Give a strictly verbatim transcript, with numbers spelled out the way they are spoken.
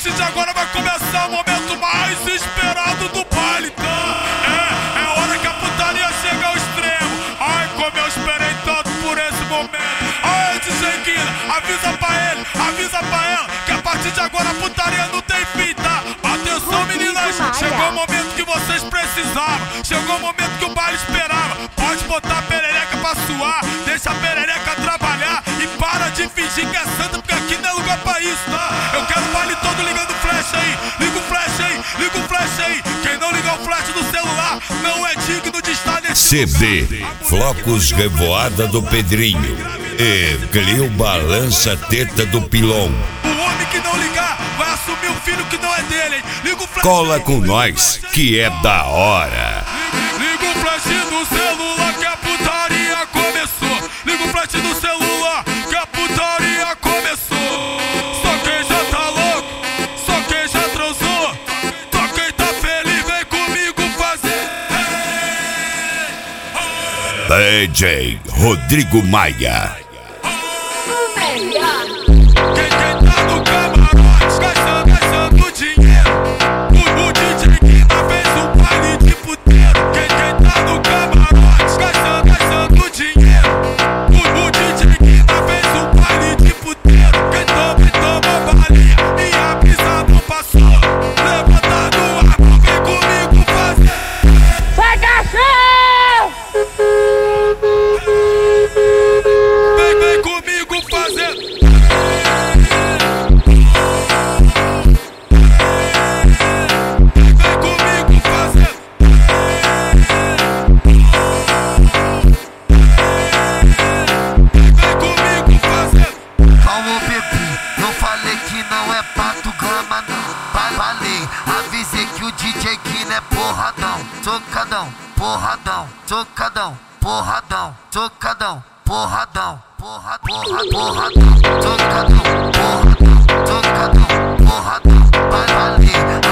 partir de agora vai começar o momento mais esperado do baile. É, é hora que a putaria chega ao extremo. Ai, como eu esperei tanto por esse momento. Ai, D J Guina, avisa pra ele, avisa pra ela que a partir de agora a putaria não tem fim, tá? Atenção, meninas, chegou o momento que vocês precisavam. Chegou o momento que o baile esperava. Pode botar a perereca pra suar, deixa a perereca trabalhar e para de fingir que é santa, porque aqui não é lugar pra isso, tá? Eu quero o baile todo ligando o flash aí. Liga o flash aí, liga o flash aí. Quem não ligar o flash do celular não é digno de estar nesse C D Flocos Revoada do Pedrinho e Cleo Balança Teta do Pilão. O homem que não ligar vai assumir o filho que não é dele, hein? Liga o flash. Cola com nós, que é da hora. Liga o flash do celular que a putaria começou. Liga o flash do celular que a putaria começou. Só quem já tá louco, só quem já transou, só quem tá feliz vem comigo fazer. D J Rodrigo Maia. Quem, quem tá no camarote gastando, gastando dinheiro. O, o D J Guina fez um baile de puteiro. Quem, quem tá no camarote gastando, gastando dinheiro. O, o D J Guina fez um baile de puteiro. Quem toma e toma balinha e a brisa não passou. Levanta do ar, vem comigo fazer. Sai cachorro! Vem, vem comigo fazer. Socadão, porradão, socadão, porradão, socadão, porradão, porra, porra, porradão, socadão, porradão, socadão, porradão, vai valer.